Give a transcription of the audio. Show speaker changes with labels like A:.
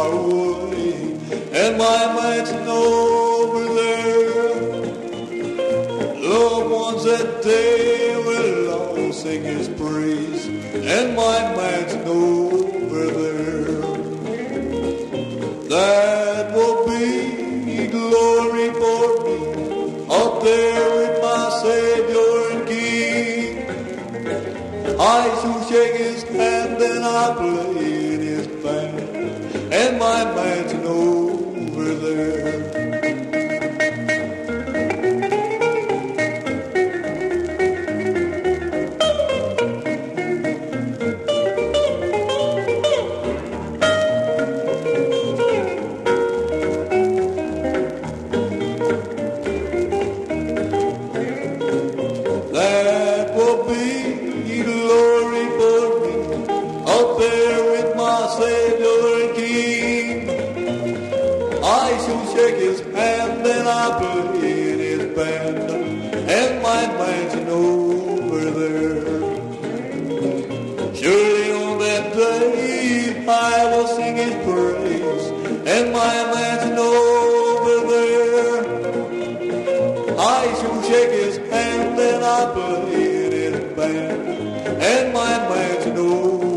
A: far away, and my mansion over there. Loved ones that day will all sing his praise, and my mansion over there. That will be glory for me, up there with my Savior and King. I shall shake his hand and I play in his band, and my mansion over there. That will be glory for me, up there with my Savior and King. I shall shake his hand and I play in his band, and my mansion over there. Surely on that day I will sing his praise, and my mansion over there. I shall shake his hand and I play in his band, and my mansion over